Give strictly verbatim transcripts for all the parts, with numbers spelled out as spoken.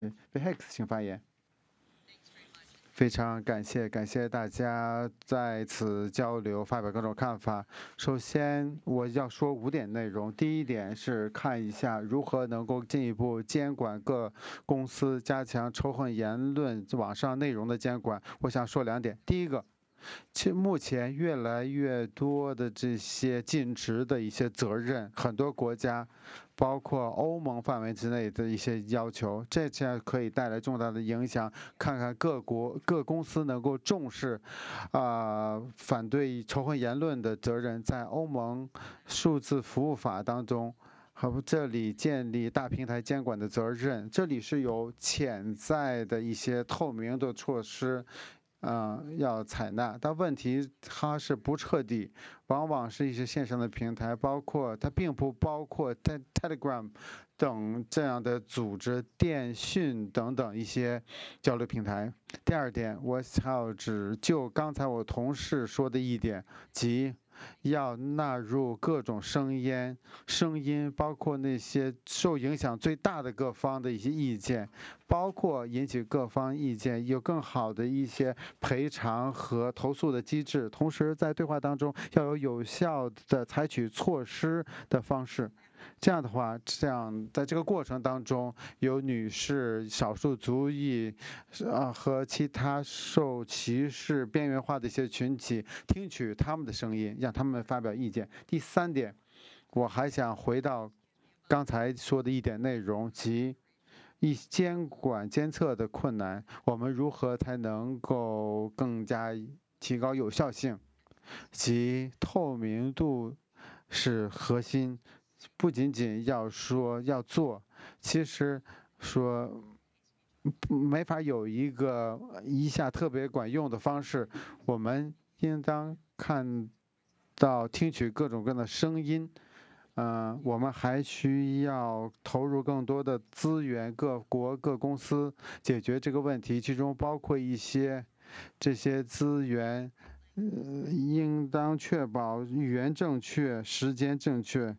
贝 Hex，请发言。非常感谢，感谢大家在此交流，发表各种看法。首先，我要说五点内容。第一点是看一下如何能够进一步监管各公司，加强仇恨言论网上内容的监管。我想说两点。第一个，其实目前越来越多的这些尽职的一些责任，很多国家，包括欧盟范围之内的一些要求，这样可以带来重大的影响。看看各国各公司能够重视，啊、呃反对仇恨言论的责任，在欧盟数字服务法当中。和这里建立大平台监管的责任，这里是有潜在的一些透明的措施，嗯，要采纳，但问题它是不彻底，往往是一些线上的平台，包括它并不包括 Te- Telegram 等这样的组织、电讯等等一些交流平台。第二点，我想只就刚才我同事说的一点，即要纳入各种声音，声音包括那些受影响最大的各方的一些意见，包括引起各方意见，有更好的一些赔偿和投诉的机制，同时在对话当中要有有效的采取措施的方式。这样的话，这样在这个过程当中，有女士、少数族裔啊和其他受歧视、边缘化的一些群体，听取他们的声音，让他们发表意见。第三点，我还想回到刚才说的一点内容，即一监管监测的困难，我们如何才能够更加提高有效性及透明度是核心，不仅仅要说要做，其实说没法有一个一下特别管用的方式，我们应当看到听取各种各样的声音，嗯、呃我们还需要投入更多的资源，各国各公司解决这个问题，其中包括一些这些资源，呃，应当确保语言正确、时间正确，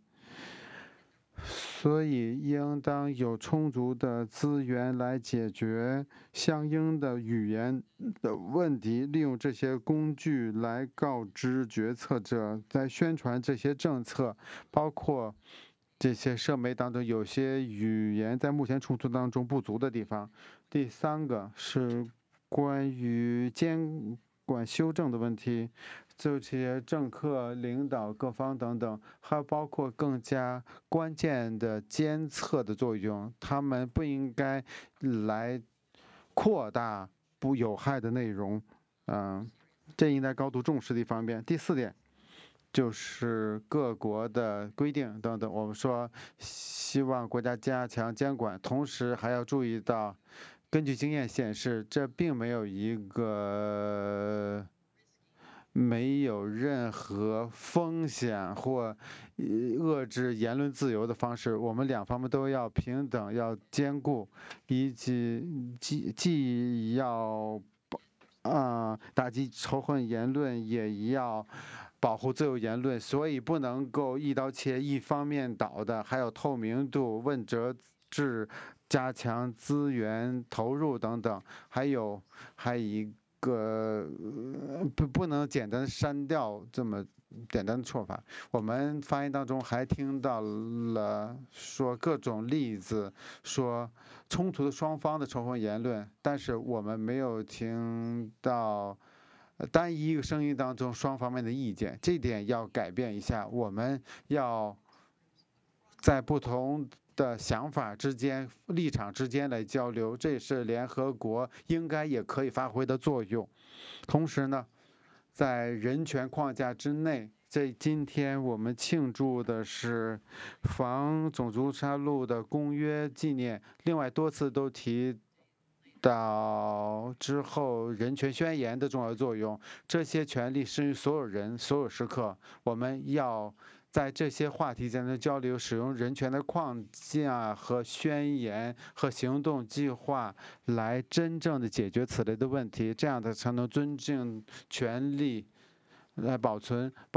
所以应当有充足的资源来解决相应的语言的问题，利用这些工具来告知决策者，在宣传这些政策，包括这些社媒当中有些语言在目前冲突当中不足的地方。第三个是关于监管修正的问题，这些政客、领导各方等等，还包括更加关键的监测的作用，他们不应该来扩大不有害的内容，嗯，这应该高度重视的一方面。第四点。就是各国的规定等等，我们说希望国家加强监管，同时还要注意到，根据经验显示，这并没有一个没有任何风险或呃遏制言论自由的方式，我们两方面都要平等，要兼顾，以及既既要啊、打击仇恨言论，也要保护自由言论，所以不能够一刀切、一方面倒的，还有透明度、问责制、加强资源投入等等，还有还有一个呃不不能简单删掉这么简单的做法。我们发言当中还听到了说各种例子，说冲突的双方的仇恨言论，但是我们没有听到。呃单一一个声音当中双方面的意见，这点要改变一下。我们要在不同的想法之间、立场之间来交流，这也是联合国应该也可以发挥的作用。同时呢，在人权框架之内，这今天我们庆祝的是防种族杀戮的公约纪念，另外多次都提到之后人权宣言的重要作用，这些权利适于所有人、所有时刻。我们要在这些话题间的交流，使用人权的框架和宣言和行动计划来真正的解决此类的问题，这样的才能尊重权利，来保存。